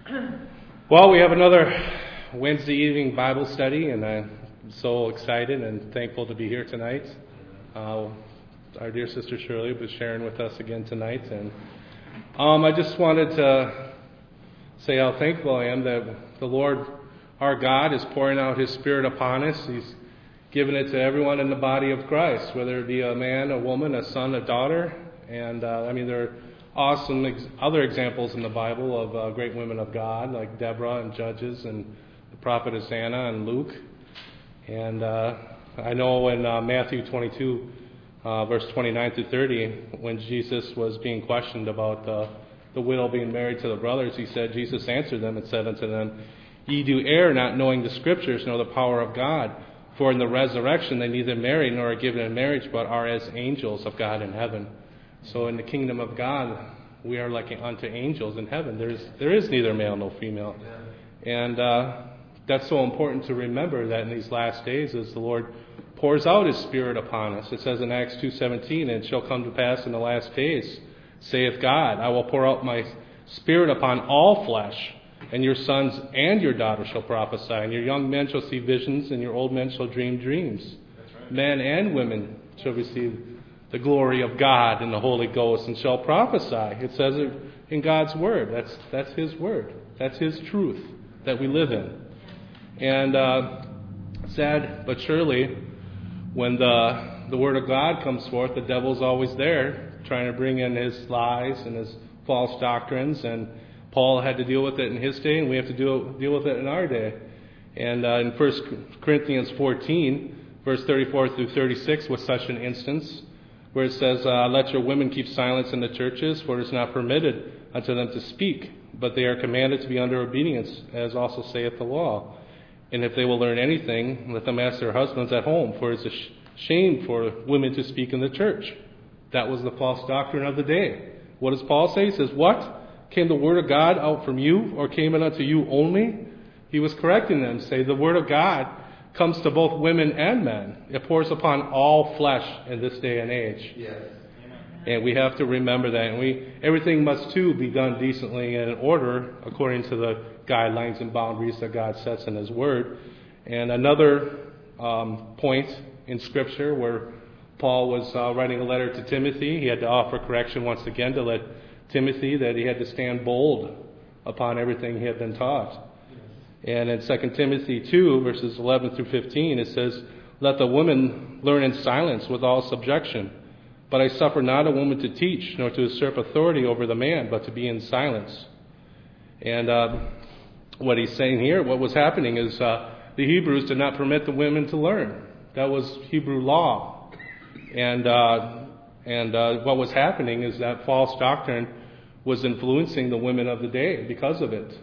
Well, we have another Wednesday evening Bible study, and I'm so excited and thankful to be here tonight. Our dear sister Shirley was sharing with us again tonight, and I just wanted to say how thankful I am that the Lord, our God, is pouring out His Spirit upon us. He's given it to everyone in the body of Christ, whether it be a man, a woman, a son, a daughter, and there are awesome other examples in the Bible of great women of God, like Deborah and Judges and the prophetess Anna and Luke. And I know in Matthew 22, verse 29 through 30, when Jesus was being questioned about the widow being married to the brothers, Jesus answered them and said unto them, Ye do err, not knowing the Scriptures, nor the power of God. For in the resurrection they neither marry nor are given in marriage, but are as angels of God in heaven. So in the kingdom of God, we are like unto angels in heaven. There is neither male nor female. And that's so important to remember that in these last days as the Lord pours out His Spirit upon us. It says in Acts 2:17, And it shall come to pass in the last days, saith God, I will pour out my Spirit upon all flesh, and your sons and your daughters shall prophesy, and your young men shall see visions, and your old men shall dream dreams. That's right. Men and women shall receive the glory of God and the Holy Ghost, and shall prophesy. It says it in God's Word. That's His Word. That's His truth that we live in. And sad but surely, when the Word of God comes forth, the devil's always there, trying to bring in his lies and his false doctrines. And Paul had to deal with it in his day, and we have to deal with it in our day. And in 1 Corinthians 14, verse 34 through 36 was such an instance, where it says, Let your women keep silence in the churches, for it is not permitted unto them to speak, but they are commanded to be under obedience, as also saith the law. And if they will learn anything, let them ask their husbands at home, for it is a shame for women to speak in the church. That was the false doctrine of the day. What does Paul say? He says, What? Came the word of God out from you, or came it unto you only? He was correcting them, say the word of God comes to both women and men. It pours upon all flesh in this day and age. Yes. And we have to remember that. And everything must, too, be done decently and in order according to the guidelines and boundaries that God sets in His Word. And another point in Scripture where Paul was writing a letter to Timothy, he had to offer correction once again to let Timothy that he had to stand bold upon everything he had been taught. And in 2 Timothy 2, verses 11 through 15, it says, Let the woman learn in silence with all subjection. But I suffer not a woman to teach, nor to usurp authority over the man, but to be in silence. And what he's saying here, what was happening is the Hebrews did not permit the women to learn. That was Hebrew law. And what was happening is that false doctrine was influencing the women of the day because of it.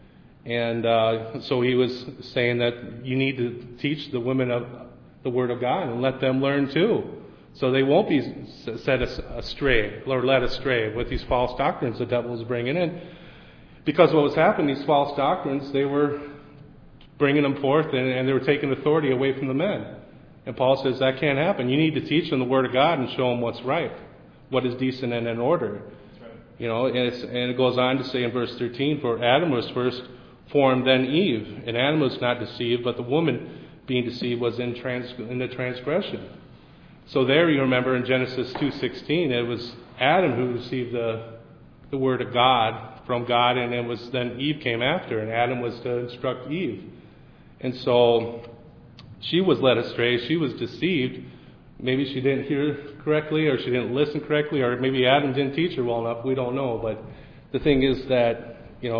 And so he was saying that you need to teach the women of the Word of God and let them learn too, so they won't be set astray or led astray with these false doctrines the devil was bringing in. Because what was happening, these false doctrines, they were bringing them forth and they were taking authority away from the men. And Paul says that can't happen. You need to teach them the Word of God and show them what's right, what is decent and in order. That's right. You know, and it goes on to say in verse 13, For Adam was first formed, then Eve. And Adam was not deceived, but the woman being deceived was in the transgression. So there you remember in Genesis 2:16, it was Adam who received the Word of God from God, and it was then Eve came after, and Adam was to instruct Eve. And so she was led astray, she was deceived. Maybe she didn't hear correctly, or she didn't listen correctly, or maybe Adam didn't teach her well enough, we don't know. But the thing is that,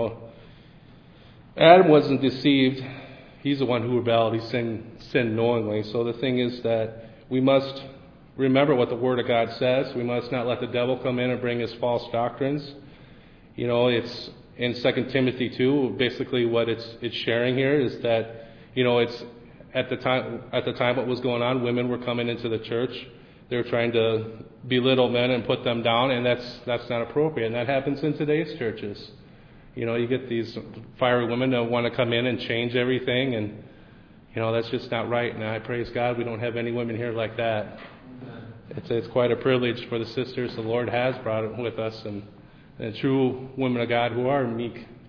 Adam wasn't deceived. He's the one who rebelled. He sinned knowingly. So the thing is that we must remember what the Word of God says. We must not let the devil come in and bring his false doctrines. It's in 2 Timothy 2, basically what it's sharing here is that, it's at the time what was going on, women were coming into the church. They were trying to belittle men and put them down, and that's not appropriate. And that happens in today's churches. You get these fiery women that want to come in and change everything, and that's just not right. And I praise God we don't have any women here like that. It's quite a privilege for the sisters the Lord has brought with us, and true women of God who are meek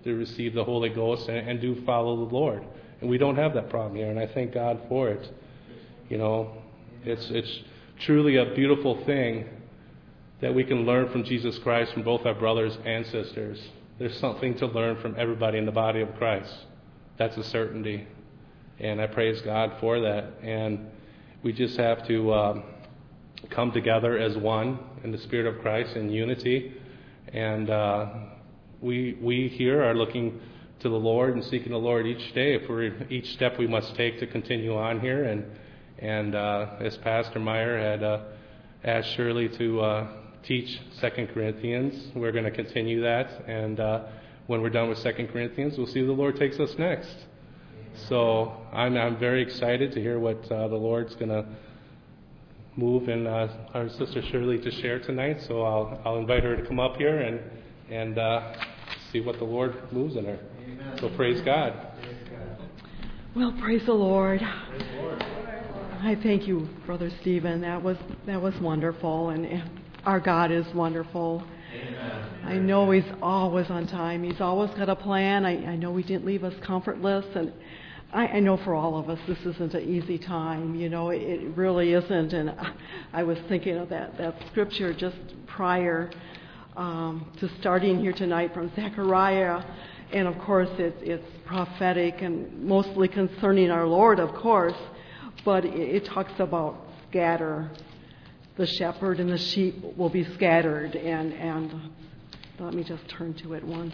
to receive the Holy Ghost and do follow the Lord. And we don't have that problem here, and I thank God for it. You know, it's truly a beautiful thing that we can learn from Jesus Christ, from both our brothers and sisters. There's something to learn from everybody in the body of Christ. That's a certainty. And I praise God for that. And we just have to come together as one in the Spirit of Christ in unity. And we here are looking to the Lord and seeking the Lord each day for each step we must take to continue on here. And as Pastor Meyer had asked Shirley to teach 2 Corinthians, we're going to continue that. And when we're done with 2 Corinthians, we'll see where the Lord takes us next. So I'm very excited to hear what the Lord's going to move in our sister Shirley to share tonight. So I'll invite her to come up here and see what the Lord moves in her. Amen. So praise God. Well, praise the Lord. I thank you, Brother Stephen. That was wonderful, and our God is wonderful. Amen. I know He's always on time. He's always got a plan. I know He didn't leave us comfortless, and I know for all of us this isn't an easy time. You know, it really isn't. And I was thinking of that scripture just prior to starting here tonight from Zechariah. And of course it's prophetic and mostly concerning our Lord, of course. But it talks about scatter. The shepherd and the sheep will be scattered. And let me just turn to it once.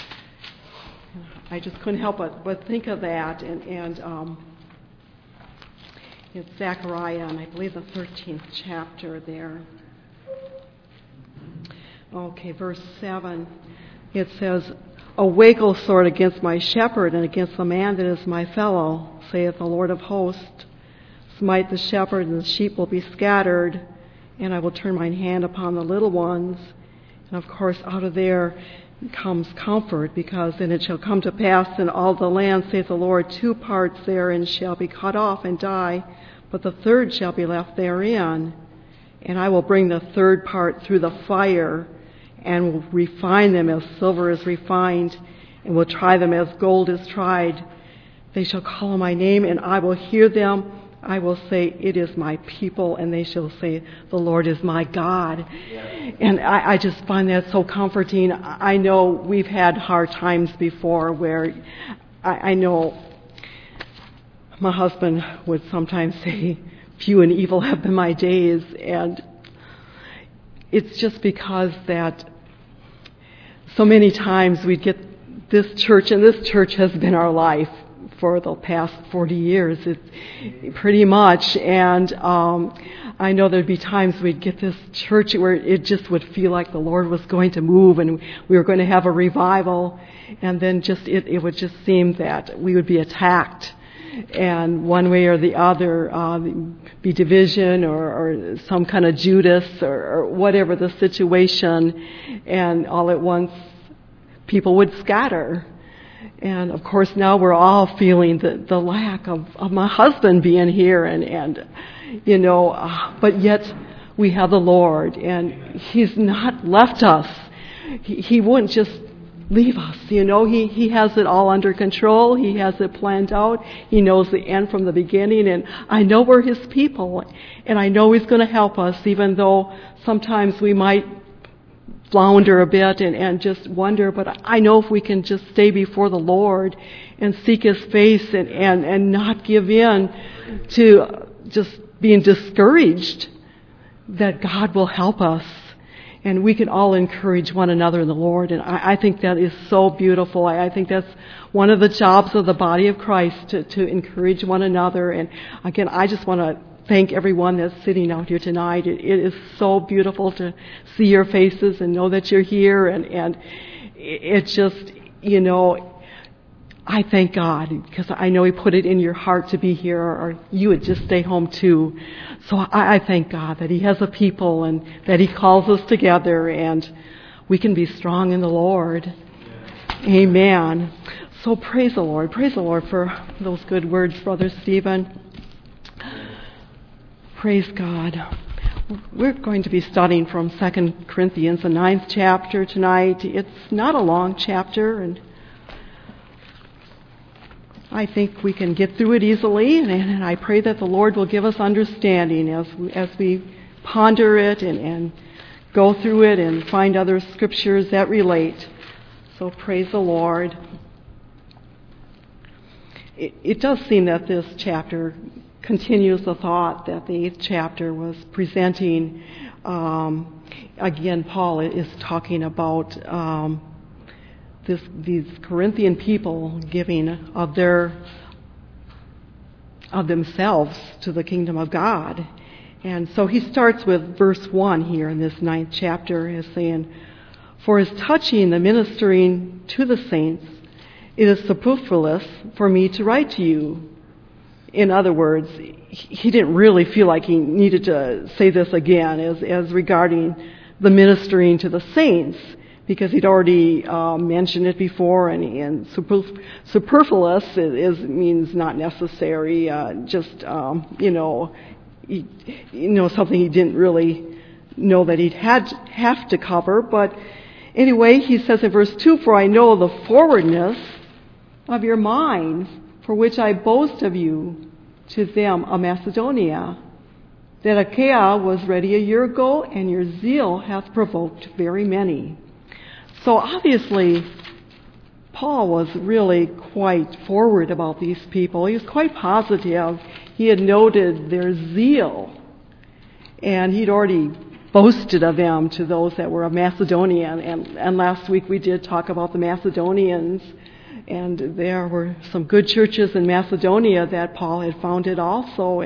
I just couldn't help but think of that. And it's Zechariah, and I believe the 13th chapter there. Okay, verse 7. It says, "Awake, O sword, against my shepherd, and against the man that is my fellow, saith the Lord of hosts. Smite the shepherd, and the sheep will be scattered, and I will turn mine hand upon the little ones." And of course, out of there comes comfort, because then it shall come to pass in all the land, saith the Lord, 2 parts therein shall be cut off and die, but the third shall be left therein. And I will bring the third part through the fire, and will refine them as silver is refined, and will try them as gold is tried. They shall call on my name, and I will hear them. I will say, it is my people, and they shall say, the Lord is my God. Yeah. And I just find that so comforting. I know we've had hard times before where I know my husband would sometimes say, few and evil have been my days. And it's just because that so many times we'd get this church, and this church has been our life for the past 40 years, it's pretty much. And I know there'd be times we'd get this church where it just would feel like the Lord was going to move and we were going to have a revival, and then just it would just seem that we would be attacked, and one way or the other, be division or some kind of Judas or whatever the situation, and all at once people would scatter. And of course now we're all feeling the lack of my husband being here, and you know, but yet we have the Lord, and He's not left us. He wouldn't just leave us, you know. He has it all under control. He has it planned out. He knows the end from the beginning, and I know we're His people, and I know He's going to help us, even though sometimes we might flounder a bit and just wonder, but I know if we can just stay before the Lord and seek His face and not give in to just being discouraged, that God will help us, and we can all encourage one another in the Lord. And I think that is so beautiful. I think that's one of the jobs of the body of Christ, to encourage one another. And again, I just want to thank everyone that's sitting out here tonight. It is so beautiful to see your faces and know that you're here, and it's just, you know, I thank God, because I know He put it in your heart to be here, or you would just stay home too. So I thank God that He has a people, and that He calls us together, and we can be strong in the Lord. Amen. So praise the Lord. Praise the Lord for those good words, Brother Stephen. Praise God. We're going to be studying from 2 Corinthians, the 9th chapter tonight. It's not a long chapter, and I think we can get through it easily, and I pray that the Lord will give us understanding as we ponder it and go through it and find other scriptures that relate. So praise the Lord. It does seem that this chapter continues the thought that the 8th chapter was presenting. Again, Paul is talking about these Corinthian people giving of themselves to the kingdom of God. And so he starts with verse 1 here in this 9th chapter as saying, "For as touching the ministering to the saints, it is superfluous for me to write to you." In other words, he didn't really feel like he needed to say this again as regarding the ministering to the saints, because he'd already mentioned it before, and superfluous means not necessary, something he didn't really know that he'd have to cover. But anyway, he says in verse 2, "For I know the forwardness of your minds, for which I boast of you to them of Macedonia, that Achaia was ready a year ago, and your zeal hath provoked very many." So obviously, Paul was really quite forward about these people. He was quite positive. He had noted their zeal, and he'd already boasted of them to those that were of Macedonia. And last week we did talk about the Macedonians, and there were some good churches in Macedonia that Paul had founded also.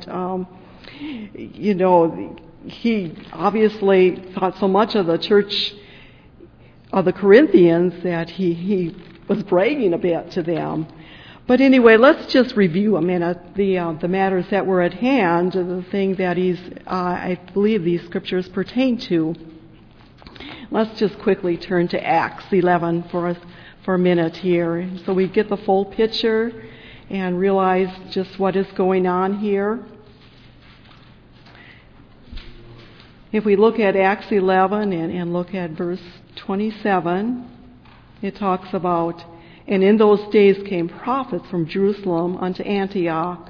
He obviously thought so much of the church of the Corinthians that he was bragging a bit to them. But anyway, let's just review a minute the matters that were at hand, the thing that I believe these scriptures pertain to. Let's just quickly turn to Acts 11 for a minute here, so we get the full picture and realize just what is going on here. If we look at Acts 11 and look at verse 27, it talks about, "And in those days came prophets from Jerusalem unto Antioch.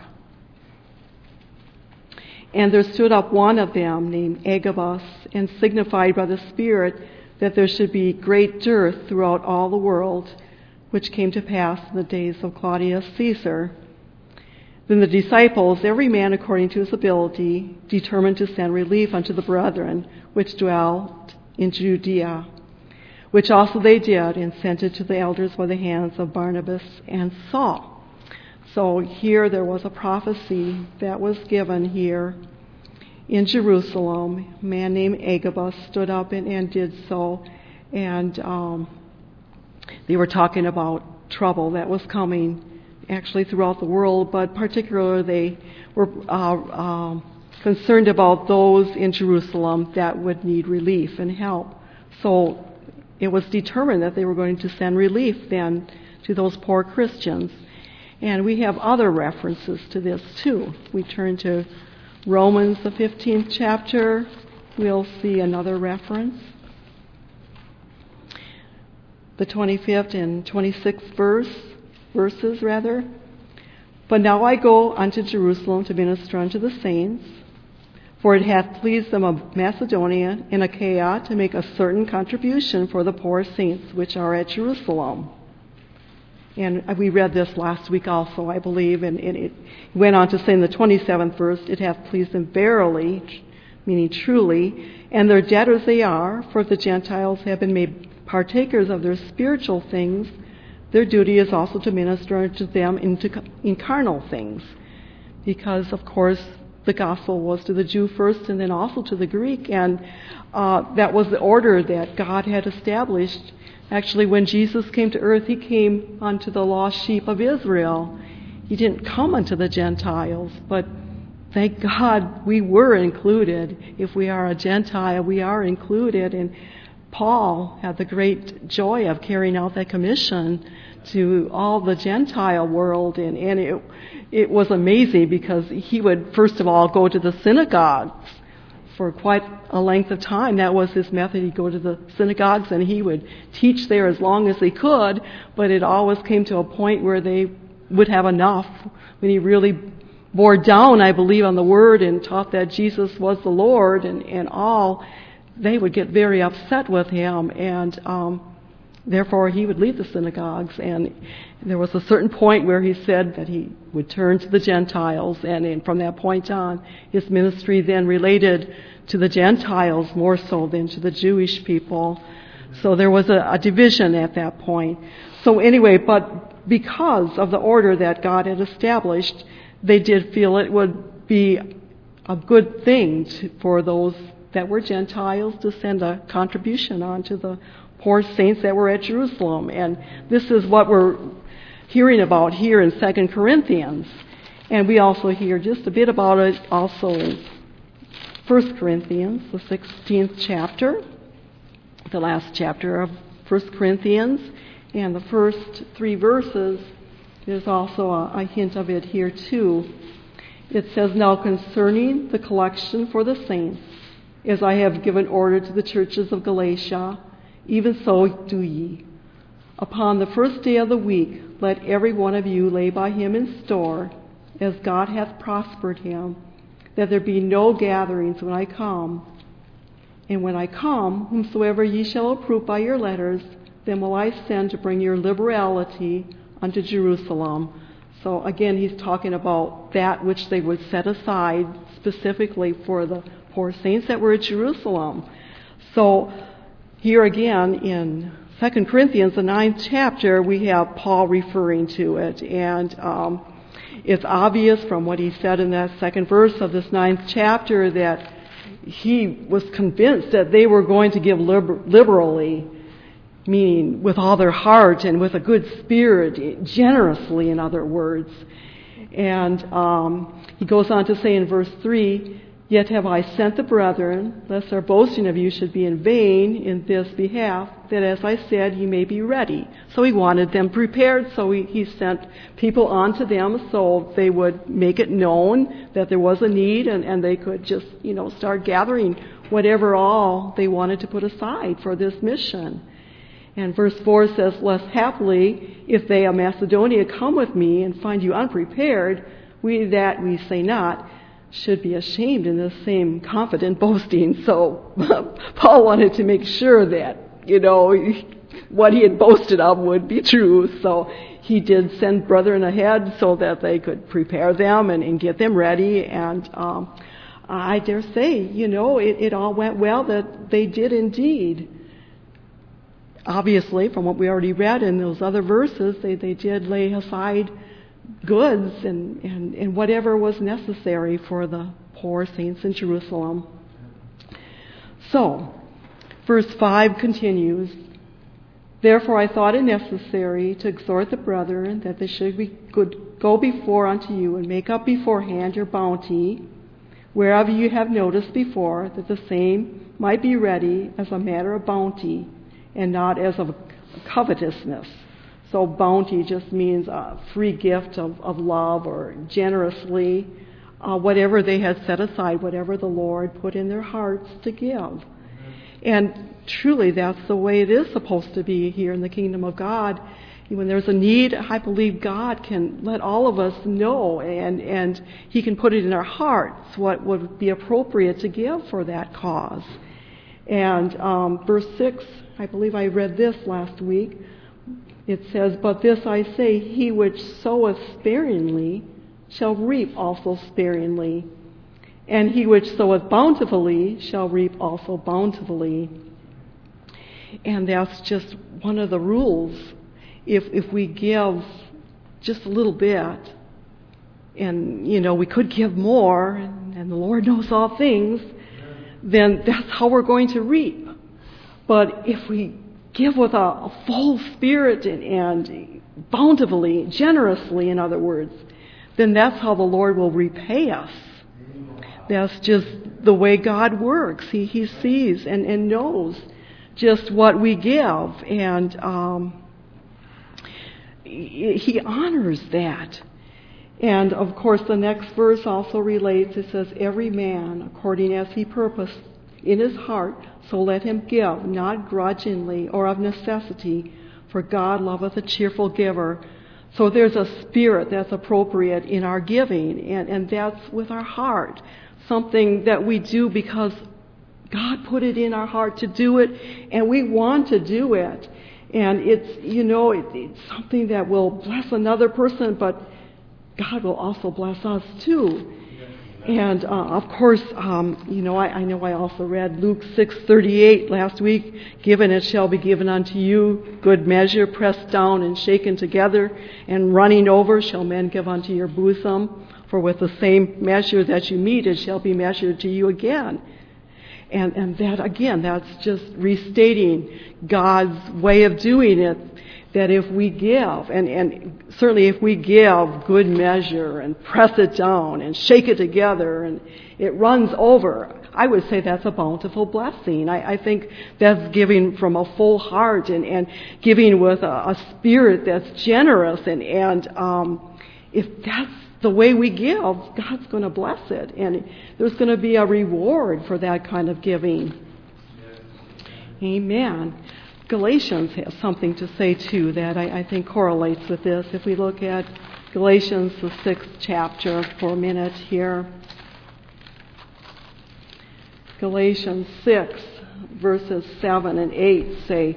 And there stood up one of them named Agabus, and signified by the Spirit that there should be great dearth throughout all the world, which came to pass in the days of Claudius Caesar. Then the disciples, every man according to his ability, determined to send relief unto the brethren which dwelt in Judea, which also they did, and sent it to the elders by the hands of Barnabas and Saul." So here there was a prophecy that was given here in Jerusalem. A man named Agabus stood up and did so, and they were talking about trouble that was coming actually throughout the world, but particularly they were concerned about those in Jerusalem that would need relief and help. So it was determined that they were going to send relief then to those poor Christians. And we have other references to this too. We turn to Romans, the 15th chapter. We'll see another reference. The 25th and 26th verses. "But now I go unto Jerusalem to minister unto the saints, for it hath pleased them of Macedonia and Achaia to make a certain contribution for the poor saints which are at Jerusalem." And we read this last week also, I believe, and it went on to say in the 27th verse, "It hath pleased them verily," meaning truly, "and their debtors they are, for if the Gentiles have been made partakers of their spiritual things, their duty is also to minister unto them in carnal things." Because, of course, the gospel was to the Jew first and then also to the Greek, and that was the order that God had established. Actually, when Jesus came to earth, he came unto the lost sheep of Israel. He didn't come unto the Gentiles, but thank God we were included. If we are a Gentile, we are included, and Paul had the great joy of carrying out that commission to all the Gentile world, and it was amazing because he would first of all go to the synagogues for quite a length of time. That was his method. He'd go to the synagogues and he would teach there as long as he could, but it always came to a point where they would have enough, when he really bore down, I believe, on the word and taught that Jesus was the Lord and all, they would get very upset with him, and therefore he would leave the synagogues. And there was a certain point where he said that he would turn to the Gentiles, and from that point on, his ministry then related to the Gentiles more so than to the Jewish people. So there was a division at that point. So anyway, but because of the order that God had established, they did feel it would be a good thing for those that were Gentiles to send a contribution on to the poor saints that were at Jerusalem. And this is what we're hearing about here in 2 Corinthians. And we also hear just a bit about it also in 1 Corinthians, the 16th chapter, the last chapter of 1 Corinthians, and the first 3 verses. There's also a hint of it here too. It says, "Now concerning the collection for the saints, as I have given order to the churches of Galatia, even so do ye. Upon the first day of the week, let every one of you lay by him in store, as God hath prospered him, that there be no gatherings when I come. And when I come, whomsoever ye shall approve by your letters, then will I send to bring your liberality unto Jerusalem." So again, he's talking about that which they would set aside specifically for the poor saints that were at Jerusalem. So here again in 2 Corinthians, the 9th chapter, we have Paul referring to it. And it's obvious from what he said in that second verse of this 9th chapter that he was convinced that they were going to give liberally, meaning with all their heart and with a good spirit, generously, in other words. And he goes on to say in verse 3, "Yet have I sent the brethren, lest our boasting of you should be in vain in this behalf, that as I said, ye may be ready." So he wanted them prepared, so he sent people on to them so they would make it known that there was a need, and they could just, start gathering whatever all they wanted to put aside for this mission. And verse 4 says, "Lest haply, if they of Macedonia come with me and find you unprepared, we that we say not, should be ashamed in this same confident boasting." So Paul wanted to make sure that, what he had boasted of would be true. So he did send brethren ahead so that they could prepare them and get them ready. And I dare say, it all went well, that they did indeed. Obviously, from what we already read in those other verses, they did lay aside goods and whatever was necessary for the poor saints in Jerusalem. So, verse 5 continues, "Therefore I thought it necessary to exhort the brethren that they should go before unto you and make up beforehand your bounty, whereof you have noticed before, that the same might be ready as a matter of bounty, and not as of covetousness." So bounty just means a free gift of love, or generously, whatever they had set aside, whatever the Lord put in their hearts to give. And truly, that's the way it is supposed to be here in the kingdom of God. When there's a need, I believe God can let all of us know, and He can put it in our hearts what would be appropriate to give for that cause. And verse 6, I believe I read this last week. It says, "But this I say, he which soweth sparingly shall reap also sparingly, and he which soweth bountifully shall reap also bountifully." And that's just one of the rules. If we give just a little bit, and we could give more, and the Lord knows all things, then that's how we're going to reap. But if we give with a full spirit and bountifully, generously, in other words, then that's how the Lord will repay us. That's just the way God works. He sees and knows just what we give, and He honors that. And of course, the next verse also relates. It says, "Every man according as he purposed in his heart, so let him give, not grudgingly or of necessity, for God loveth a cheerful giver." So there's a spirit that's appropriate in our giving, and that's with our heart. Something that we do because God put it in our heart to do it, and we want to do it. And it's something that will bless another person, but God will also bless us too. And of course, I know I also read Luke 6:38 last week. Given it shall be given unto you, good measure, pressed down and shaken together, and running over shall men give unto your bosom. For with the same measure that you meet, it shall be measured to you again. And that, again, that's just restating God's way of doing it, that if we give, and certainly if we give good measure and press it down and shake it together and it runs over, I would say that's a bountiful blessing. I think that's giving from a full heart and giving with a spirit that's generous. And if that's the way we give, God's going to bless it. And there's going to be a reward for that kind of giving. Amen. Galatians has something to say, too, that I think correlates with this. If we look at Galatians, the 6th chapter, for a minute here. Galatians 6, verses 7 and 8 say,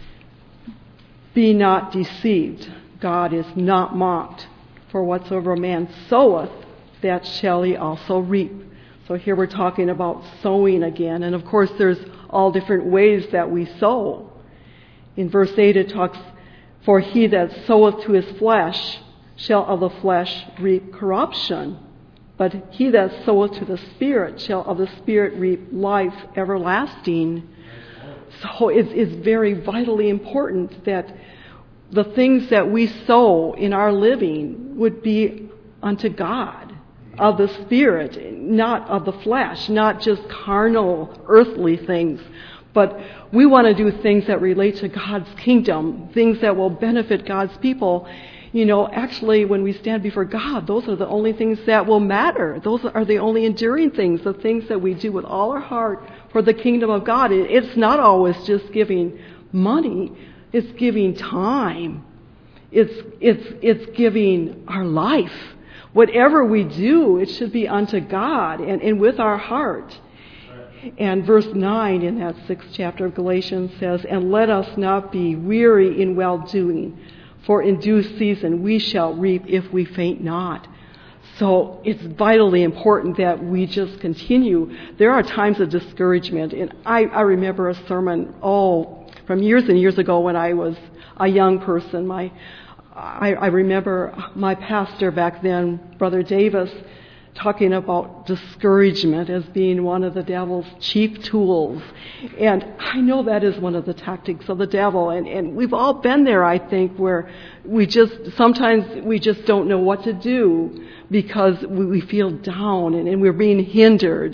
"Be not deceived, God is not mocked. For whatsoever a man soweth, that shall he also reap." So here we're talking about sowing again. And of course there's all different ways that we sow. In verse 8 it talks, "For he that soweth to his flesh shall of the flesh reap corruption. But he that soweth to the Spirit shall of the Spirit reap life everlasting." So it's very vitally important that the things that we sow in our living would be unto God, of the Spirit, not of the flesh, not just carnal, earthly things. But we want to do things that relate to God's kingdom, things that will benefit God's people. Actually, when we stand before God, those are the only things that will matter. Those are the only enduring things, the things that we do with all our heart for the kingdom of God. It's not always just giving money. It's giving time. It's giving our life. Whatever we do, it should be unto God and with our heart. And verse 9 in that 6th chapter of Galatians says, "And let us not be weary in well-doing, for in due season we shall reap if we faint not." So it's vitally important that we just continue. There are times of discouragement, and I remember a sermon, from years and years ago when I was a young person. I remember my pastor back then, Brother Davis, talking about discouragement as being one of the devil's chief tools. And I know that is one of the tactics of the devil. And we've all been there, I think, where sometimes we just don't know what to do because we feel down and we're being hindered.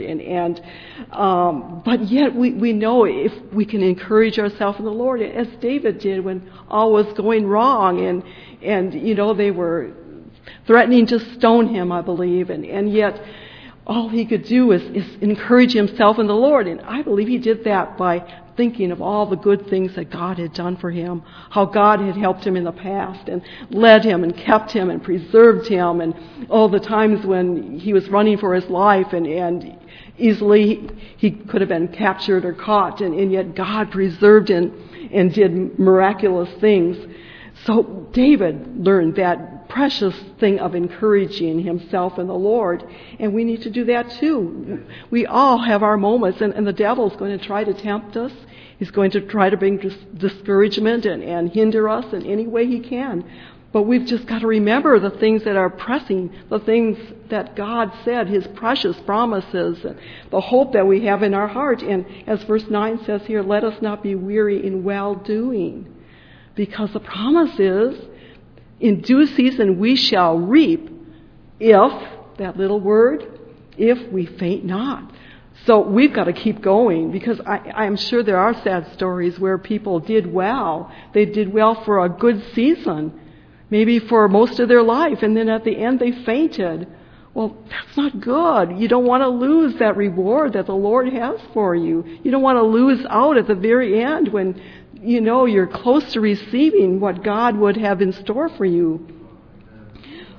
But yet we know if we can encourage ourselves in the Lord, as David did when all was going wrong and they were threatening to stone him, I believe, and yet all he could do is encourage himself in the Lord. And I believe he did that by thinking of all the good things that God had done for him, how God had helped him in the past and led him and kept him and preserved him, and all the times when he was running for his life and easily he could have been captured or caught, and yet God preserved and did miraculous things. So David learned that precious thing of encouraging himself in the Lord, and we need to do that too. We all have our moments, and the devil's going to try to tempt us. He's going to try to bring discouragement and hinder us in any way he can. But we've just got to remember the things that are pressing, the things that God said, His precious promises, and the hope that we have in our heart. And as verse 9 says here, let us not be weary in well-doing. Because the promise is, in due season we shall reap if, that little word, if we faint not. So we've got to keep going, because I'm sure there are sad stories where people did well. They did well for a good season, maybe for most of their life, and then at the end they fainted. Well, that's not good. You don't want to lose that reward that the Lord has for you. You don't want to lose out at the very end when you're close to receiving what God would have in store for you.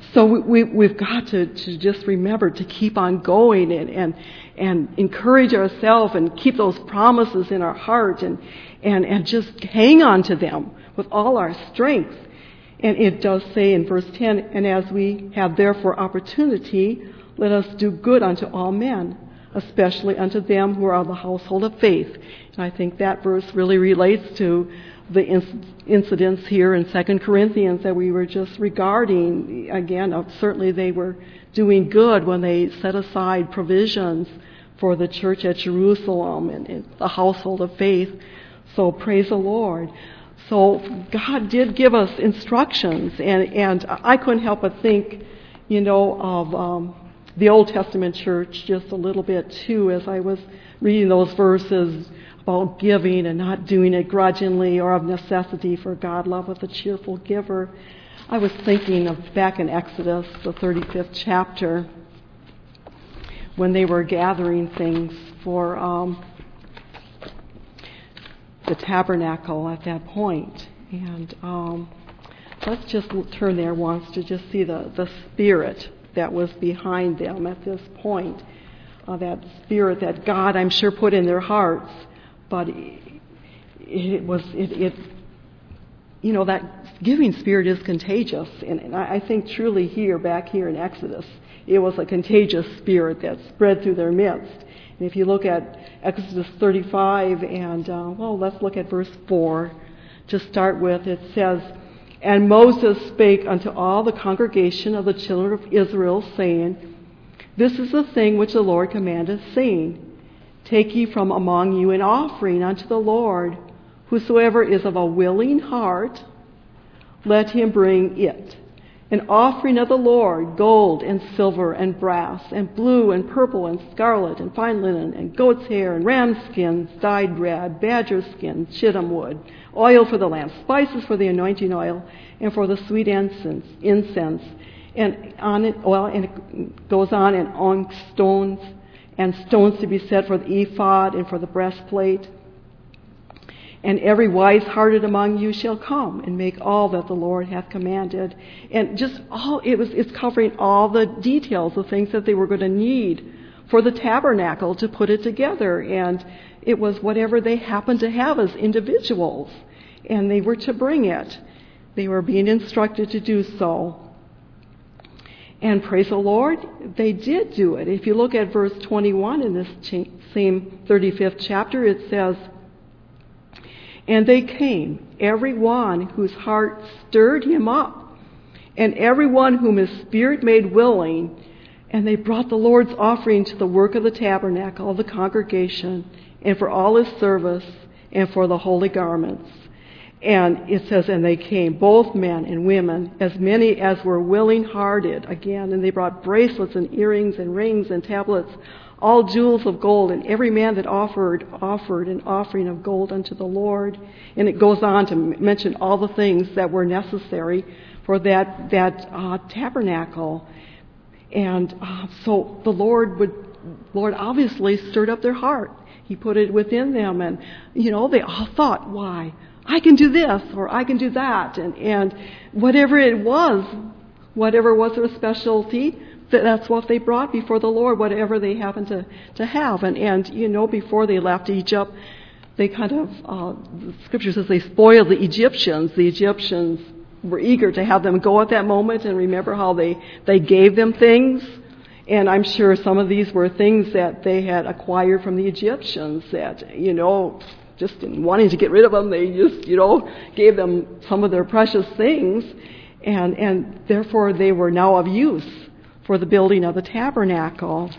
So we've got to just remember to keep on going and encourage ourselves and keep those promises in our heart and just hang on to them with all our strength. And it does say in verse 10, and as we have therefore opportunity, let us do good unto all men, especially unto them who are of the household of faith. And I think that verse really relates to the incidents here in 2 Corinthians that we were just regarding. Again, certainly they were doing good when they set aside provisions for the church at Jerusalem and the household of faith. So praise the Lord. So God did give us instructions, and I couldn't help but think, of the Old Testament church just a little bit too as I was reading those verses about giving and not doing it grudgingly or of necessity, for God loveth a cheerful giver. I was thinking of back in Exodus, the 35th chapter, when they were gathering things for the tabernacle at that point. And let's just turn there once to just see the spirit that was behind them at this point. That spirit that God, I'm sure, put in their hearts. But that giving spirit is contagious. And I think truly back here in Exodus, it was a contagious spirit that spread through their midst. And if you look at Exodus 35 and, let's look at verse 4 to start with. It says, and Moses spake unto all the congregation of the children of Israel, saying, this is the thing which the Lord commandeth, saying, take ye from among you an offering unto the Lord. Whosoever is of a willing heart, let him bring it. An offering of the Lord, gold and silver and brass and blue and purple and scarlet and fine linen and goat's hair and ram's skins, dyed red, badger skin, shittim wood, oil for the lamp, spices for the anointing oil, and for the sweet incense, and on it oil, and it goes on, and onyx stones, and stones to be set for the ephod and for the breastplate. And every wise-hearted among you shall come and make all that the Lord hath commanded. And just it's covering all the details, the things that they were going to need for the tabernacle to put it together. And it was whatever they happened to have as individuals. And they were to bring it. They were being instructed to do so. And praise the Lord, they did do it. If you look at verse 21 in this same 35th chapter, it says, and they came, every one whose heart stirred him up, and every one whom his spirit made willing, and they brought the Lord's offering to the work of the tabernacle of the congregation, and for all his service, and for the holy garments. And it says, and they came, both men and women, as many as were willing-hearted, again, and they brought bracelets and earrings and rings and tablets, all jewels of gold, and every man that offered an offering of gold unto the Lord. And it goes on to mention all the things that were necessary for that tabernacle. And so the Lord obviously stirred up their heart. He put it within them, and they all thought, why? I can do this, or I can do that, and whatever was their specialty, that's what they brought before the Lord, whatever they happened to have. And before they left Egypt, they kind of, the scripture says they spoiled the Egyptians. The Egyptians were eager to have them go at that moment, and remember how they gave them things. And I'm sure some of these were things that they had acquired from the Egyptians that, just in wanting to get rid of them, they just, gave them some of their precious things. And therefore they were now of use for the building of the tabernacle.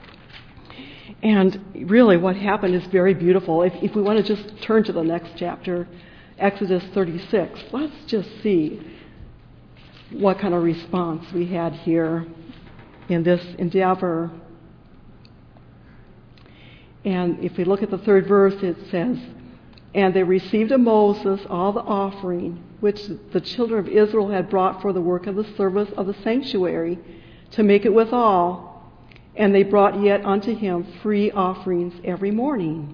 And really what happened is very beautiful. If we want to just turn to the next chapter, Exodus 36, let's just see what kind of response we had here in this endeavor. And if we look at the third verse, it says, and they received of Moses all the offering which the children of Israel had brought for the work of the service of the sanctuary, to make it withal, and they brought yet unto him free offerings every morning.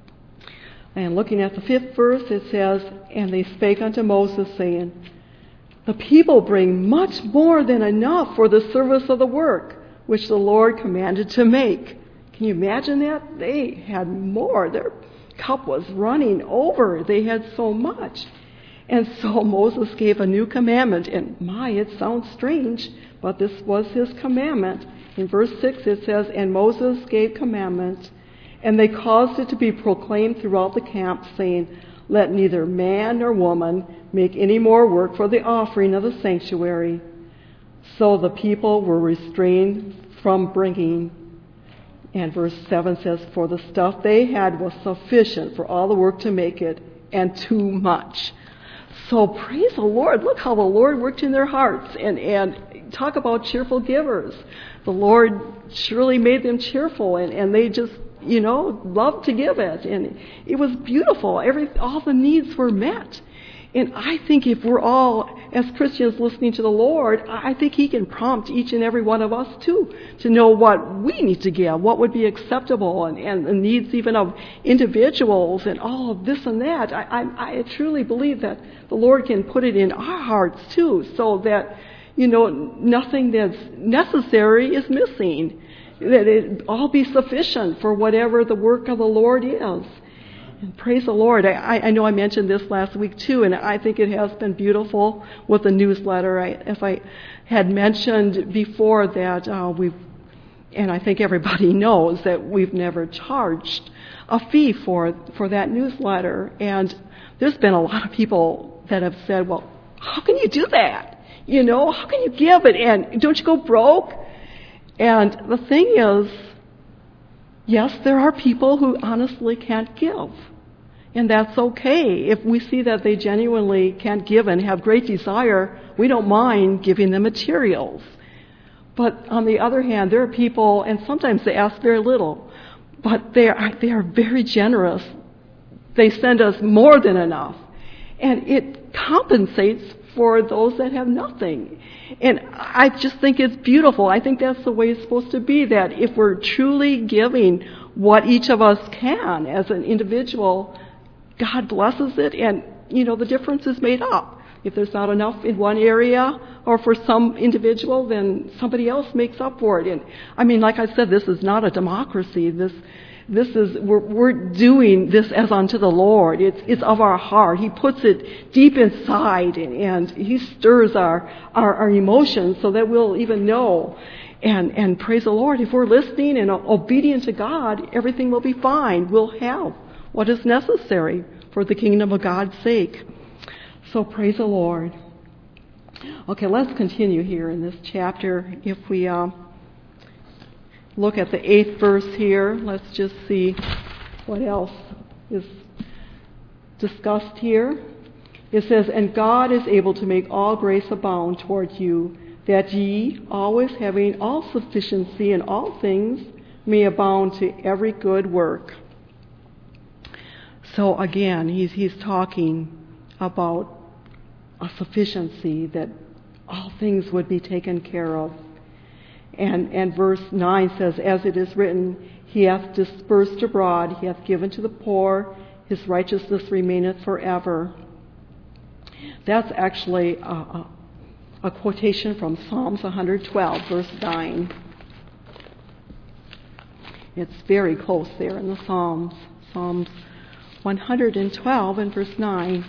And looking at the fifth verse, it says, and they spake unto Moses, saying, The people bring much more than enough for the service of the work which the Lord commanded to make. Can you imagine that? They had more. Their cup was running over. They had so much. And so Moses gave a new commandment. And it sounds strange, but this was his commandment. In verse 6 it says, "And Moses gave commandment, and they caused it to be proclaimed throughout the camp, saying, Let neither man nor woman make any more work for the offering of the sanctuary." So the people were restrained from bringing. And verse 7 says, "For the stuff they had was sufficient for all the work to make it, and too much." So praise the Lord. Look how the Lord worked in their hearts. And talk about cheerful givers. The Lord surely made them cheerful, and they just, loved to give it. And it was beautiful. All the needs were met. And I think if we're all, as Christians, listening to the Lord, I think He can prompt each and every one of us, too, to know what we need to give, what would be acceptable, and the needs even of individuals, and all of this and that. I truly believe that the Lord can put it in our hearts, too, so that, nothing that's necessary is missing, that it all be sufficient for whatever the work of the Lord is. And praise the Lord. I know I mentioned this last week too, and I think it has been beautiful with the newsletter. As I had mentioned before that and I think everybody knows that we've never charged a fee for that newsletter. And there's been a lot of people that have said, well, how can you do that? How can you give it? And don't you go broke? And the thing is, yes, there are people who honestly can't give. And that's okay. If we see that they genuinely can't give and have great desire, we don't mind giving them materials. But on the other hand, there are people, and sometimes they ask very little, but they are very generous. They send us more than enough. And it compensates for those that have nothing. And I just think it's beautiful. I think that's the way it's supposed to be, that if we're truly giving what each of us can as an individual, God blesses it, and, the difference is made up. If there's not enough in one area or for some individual, then somebody else makes up for it. And like I said, this is not a democracy. This is, we're doing this as unto the Lord. It's of our heart. He puts it deep inside, and He stirs our emotions so that we'll even know. And praise the Lord, if we're listening and obedient to God, everything will be fine. We'll have what is necessary for the kingdom of God's sake. So praise the Lord. Okay, let's continue here in this chapter. If we look at the 8th verse here, let's just see what else is discussed here. It says, "And God is able to make all grace abound toward you, that ye, always having all sufficiency in all things, may abound to every good work." So again, he's talking about a sufficiency, that all things would be taken care of. And verse 9 says, "As it is written, He hath dispersed abroad, He hath given to the poor, His righteousness remaineth forever." That's actually a quotation from Psalms 112, verse 9. It's very close there in the Psalms. Psalms 112 and verse 9.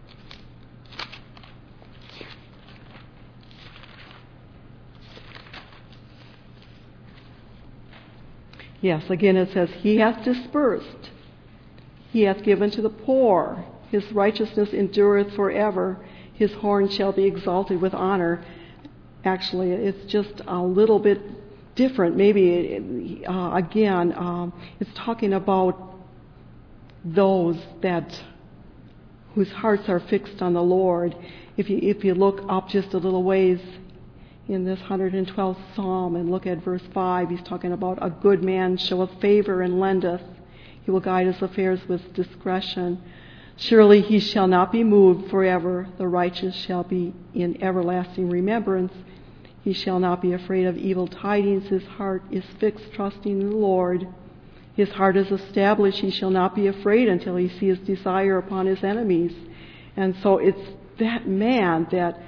Yes, again it says, "He hath dispersed, He hath given to the poor, His righteousness endureth forever, His horn shall be exalted with honor." Actually, it's just a little bit different. Maybe, it's talking about those whose hearts are fixed on the Lord. If you look up just a little ways in this 112th Psalm and look at verse 5, he's talking about a good man showeth favor and lendeth. He will guide his affairs with discretion. Surely he shall not be moved forever. The righteous shall be in everlasting remembrance. He shall not be afraid of evil tidings. His heart is fixed, trusting in the Lord. His heart is established. He shall not be afraid until he see his desire upon his enemies. And so it's that man that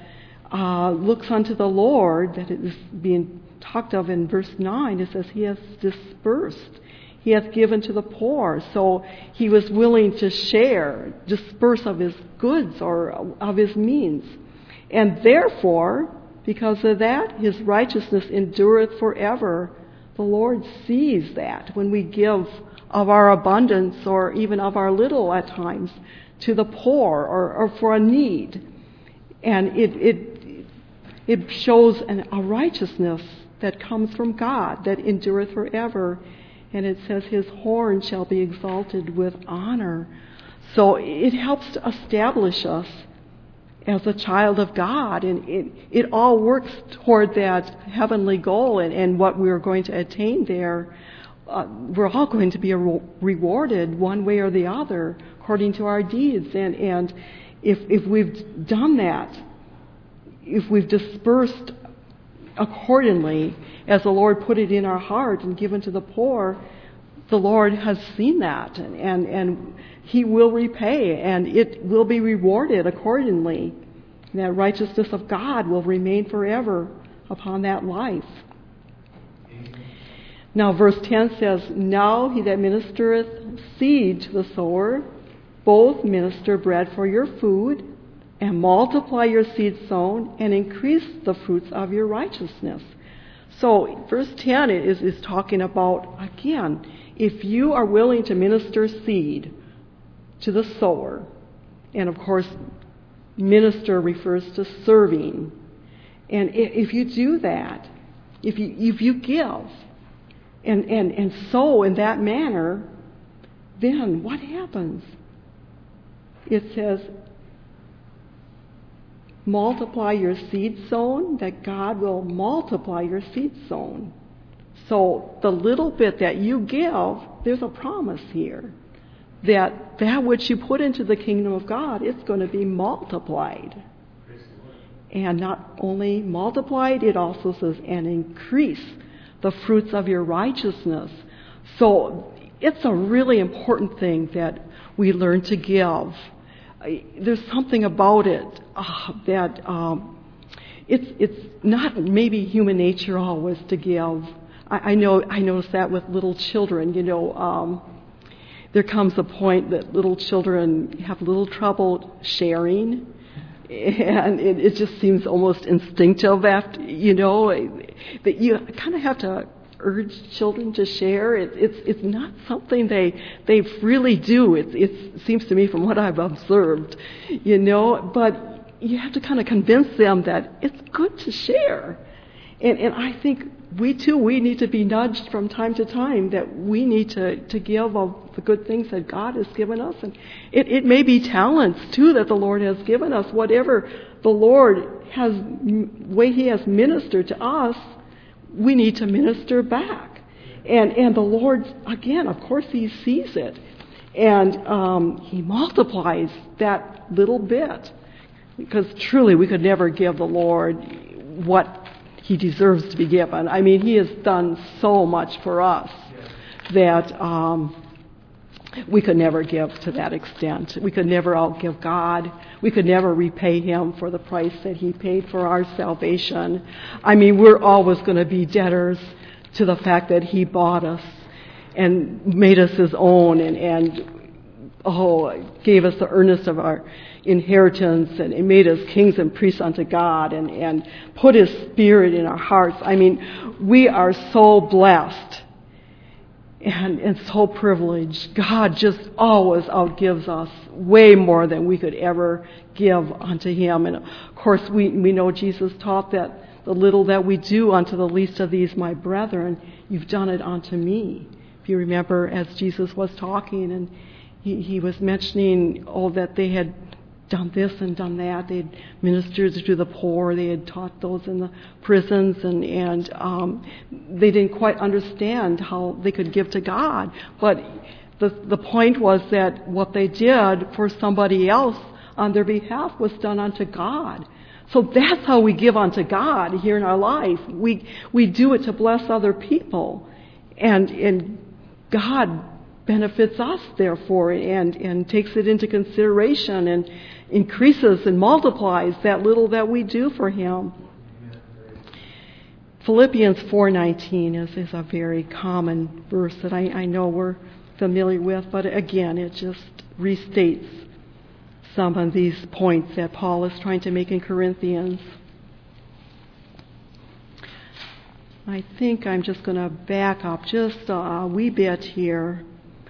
looks unto the Lord, that is being talked of in verse 9, it says he has dispersed. He hath given to the poor. So he was willing to share, disperse of his goods or of his means. And therefore, because of that, his righteousness endureth forever. The Lord sees that when we give of our abundance or even of our little at times to the poor or for a need. And it shows a righteousness that comes from God that endureth forever. And it says his horn shall be exalted with honor. So it helps to establish us as a child of God. And it all works toward that heavenly goal and what we're going to attain there. We're all going to be rewarded one way or the other according to our deeds. And if we've done that, if we've dispersed accordingly, as the Lord put it in our heart and given to the poor, the Lord has seen that, and he will repay, and it will be rewarded accordingly. And that righteousness of God will remain forever upon that life. Now verse 10 says, Now he that ministereth seed to the sower, both minister bread for your food, and multiply your seed sown, and increase the fruits of your righteousness. So verse 10 is talking about, again, if you are willing to minister seed to the sower, and of course, minister refers to serving. And if you do that, if you give and sow in that manner, then what happens? It says, multiply your seed sown, that God will multiply your seed sown. So the little bit that you give, there's a promise here that which you put into the kingdom of God, it's going to be multiplied. And not only multiplied, it also says, and increase the fruits of your righteousness. So it's a really important thing that we learn to give. There's something about it that it's not maybe human nature always to give. I notice that with little children. There comes a point that little children have little trouble sharing, and it just seems almost instinctive after, that you kind of have to urge children to share. It's not something they really do. It seems to me from what I've observed, but you have to kind of convince them that it's good to share. And I think we need to be nudged from time to time that we need to give of the good things that God has given us. And it may be talents, too, that the Lord has given us. Whatever the Lord has, way He has ministered to us, we need to minister back. And the Lord, again, of course, He sees it. And He multiplies that little bit. Because truly, we could never give the Lord what He deserves to be given. I mean, He has done so much for us that we could never give to that extent. We could never outgive God. We could never repay Him for the price that He paid for our salvation. I mean, we're always going to be debtors to the fact that He bought us and made us His own and gave us the earnest of our inheritance and made us kings and priests unto God and put His Spirit in our hearts. I mean, we are so blessed and so privileged. God just always outgives us way more than we could ever give unto Him. And of course, we know Jesus taught that the little that we do unto the least of these, my brethren, you've done it unto me. If you remember, as Jesus was talking, and he was mentioning, that they had done this and done that. They had ministered to the poor. They had taught those in the prisons, and they didn't quite understand how they could give to God. But the point was that what they did for somebody else on their behalf was done unto God. So that's how we give unto God here in our life. We do it to bless other people, and God benefits us, therefore, and takes it into consideration and increases and multiplies that little that we do for Him. Philippians 4:19 is a very common verse that I know we're familiar with, but again, it just restates some of these points that Paul is trying to make in Corinthians. I think I'm just going to back up just a wee bit here.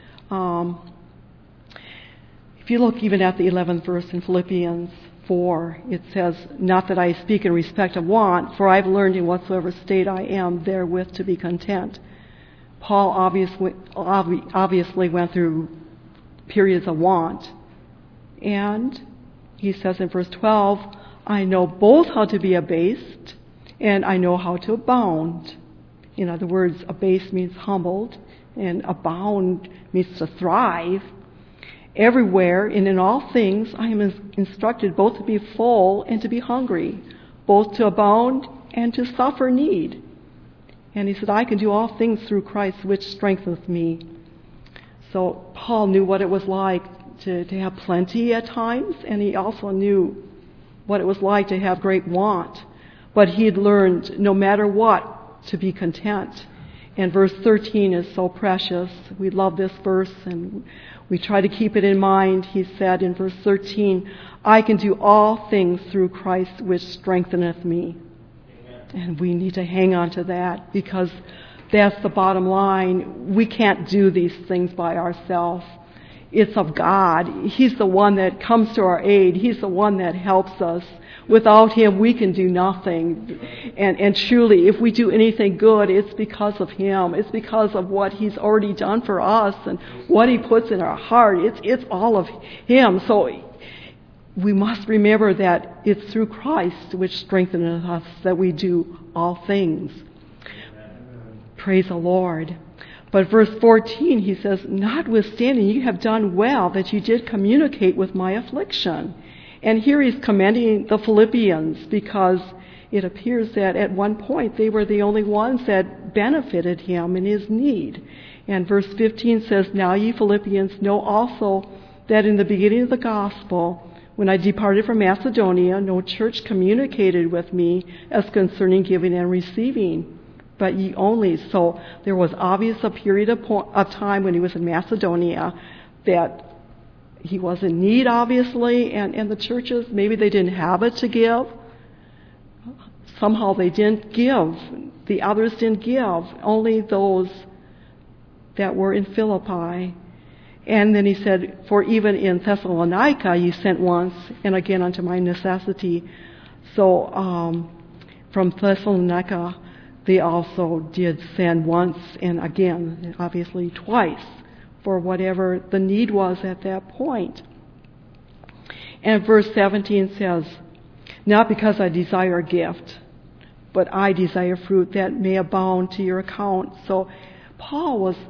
If you look even at the 11th verse in Philippians 4, it says, "Not that I speak in respect of want, for I've learned in whatsoever state I am therewith to be content." Paul obviously went through periods of want. And he says in verse 12, "I know both how to be abased, and I know how to abound." In other words, abase means humbled, and abound means to thrive. "Everywhere and in all things I am instructed both to be full and to be hungry, both to abound and to suffer need." And he said, "I can do all things through Christ which strengtheneth me." So Paul knew what it was like to have plenty at times, and he also knew what it was like to have great want. But he had learned, no matter what, to be content. And verse 13 is so precious. We love this verse, and we try to keep it in mind. He said in verse 13, "I can do all things through Christ which strengtheneth me." And we need to hang on to that, because that's the bottom line. We can't do these things by ourselves. It's of God. He's the one that comes to our aid. He's the one that helps us. Without Him, we can do nothing. And truly, if we do anything good, it's because of Him. It's because of what He's already done for us and what He puts in our heart. It's all of Him. So we must remember that it's through Christ which strengtheneth us that we do all things. Praise the Lord. But verse 14, he says, "Notwithstanding, you have done well that you did communicate with my affliction." And here he's commending the Philippians, because it appears that at one point they were the only ones that benefited him in his need. And verse 15 says, "Now ye Philippians know also that in the beginning of the gospel, when I departed from Macedonia, no church communicated with me as concerning giving and receiving, but ye only." So there was obvious a period of time when he was in Macedonia that he was in need, obviously, and the churches, maybe they didn't have it to give. Somehow they didn't give. The others didn't give. Only those that were in Philippi. And then he said, "For even in Thessalonica ye sent once, and again unto my necessity." So from Thessalonica they also did send once, and again, obviously twice, for whatever the need was at that point. And verse 17 says, "Not because I desire a gift, but I desire fruit that may abound to your account." So Paul was,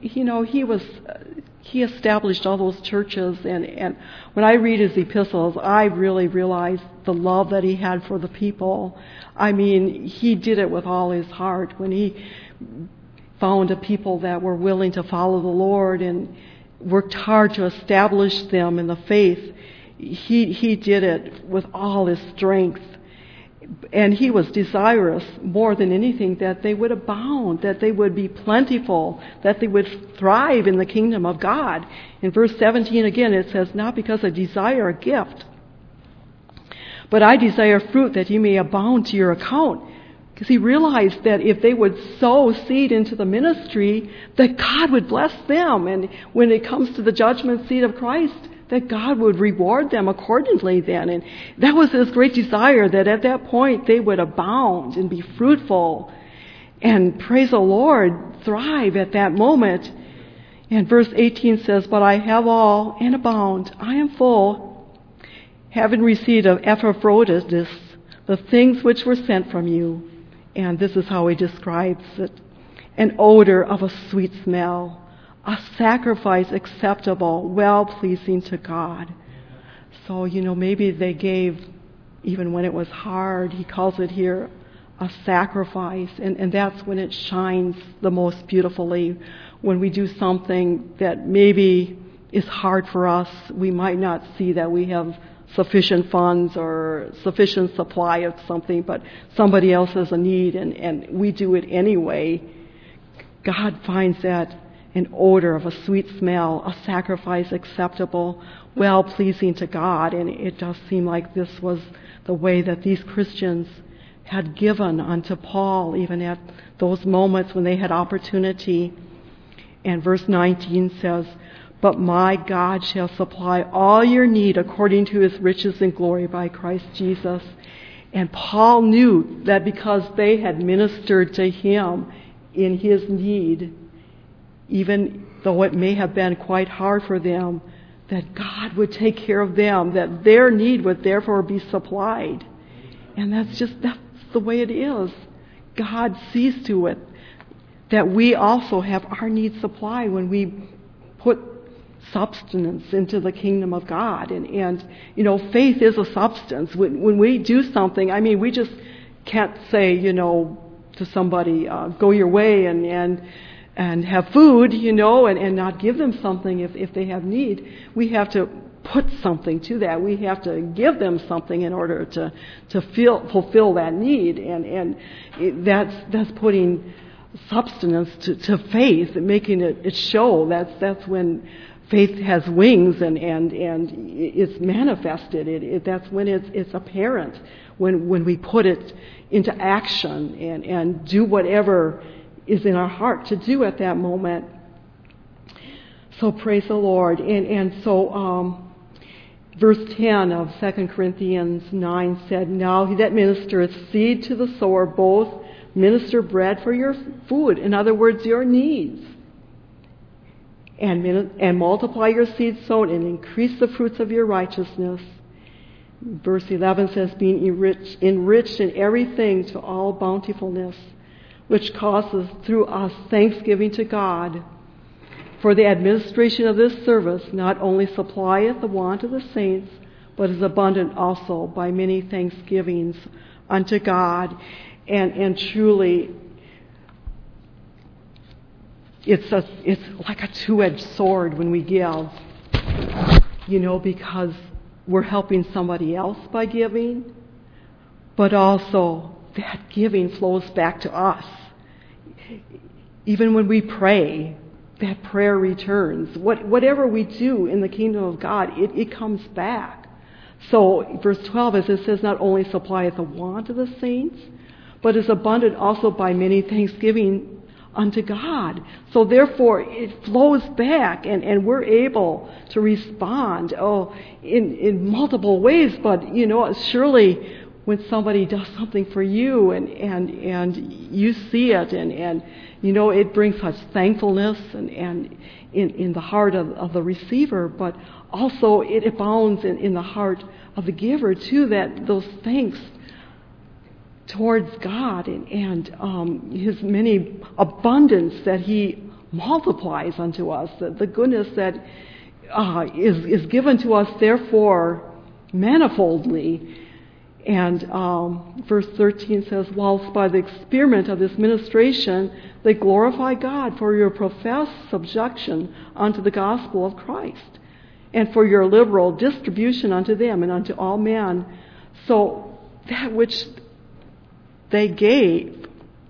he established all those churches, and when I read his epistles, I really realize the love that he had for the people. I mean, he did it with all his heart. When he found a people that were willing to follow the Lord and worked hard to establish them in the faith, he did it with all his strength. And he was desirous more than anything that they would abound, that they would be plentiful, that they would thrive in the kingdom of God. In verse 17 again it says, "Not because I desire a gift, but I desire fruit that you may abound to your account." Because he realized that if they would sow seed into the ministry, that God would bless them. And when it comes to the judgment seat of Christ, that God would reward them accordingly then. And that was his great desire, that at that point they would abound and be fruitful and, praise the Lord, thrive at that moment. And verse 18 says, "But I have all and abound. I am full, having received of Epaphroditus the things which were sent from you." And this is how he describes it: "An odor of a sweet smell, a sacrifice acceptable, well-pleasing to God." So, maybe they gave even when it was hard. He calls it here a sacrifice, and that's when it shines the most beautifully. When we do something that maybe is hard for us, we might not see that we have sufficient funds or sufficient supply of something, but somebody else has a need, and we do it anyway. God finds that an odor of a sweet smell, a sacrifice acceptable, well-pleasing to God, and it does seem like this was the way that these Christians had given unto Paul, even at those moments when they had opportunity. And verse 19 says, "But my God shall supply all your need according to his riches and glory by Christ Jesus." And Paul knew that because they had ministered to him in his need, even though it may have been quite hard for them, that God would take care of them, that their need would therefore be supplied. And that's the way it is. God sees to it that we also have our needs supplied when we put substance into the kingdom of God. And faith is a substance. When we do something, we just can't say, to somebody, go your way and have food, and not give them something if they have need. We have to put something to that. We have to give them something in order to fulfill that need, and that's putting substance to faith and making it show. That's when faith has wings and it's manifested. That's when it's apparent, when we put it into action and do whatever is in our heart to do at that moment. So praise the Lord. And so verse 10 of 2 Corinthians 9 said, "Now he that ministereth seed to the sower both minister bread for your food," in other words, your needs, and multiply your seed sown and increase the fruits of your righteousness. Verse 11 says, "Being enriched in everything to all bountifulness, which causes through us thanksgiving to God. For the administration of this service not only supplieth the want of the saints, but is abundant also by many thanksgivings unto God." And truly, it's like a two-edged sword when we give, because we're helping somebody else by giving, but also that giving flows back to us. Even when we pray, that prayer returns. Whatever we do in the kingdom of God, it comes back. So verse 12, as it says, "Not only supplieth the want of the saints, but is abundant also by many thanksgiving unto God." So therefore, it flows back, and we're able to respond in multiple ways. But surely when somebody does something for you and you see it, and it brings such thankfulness and in the heart of the receiver, but also it abounds in the heart of the giver too, that those thanks towards God and his many abundance that he multiplies unto us, the goodness that is given to us therefore manifoldly. And verse 13 says, "Whilst by the experiment of this ministration they glorify God for your professed subjection unto the gospel of Christ, and for your liberal distribution unto them and unto all men." So that which they gave,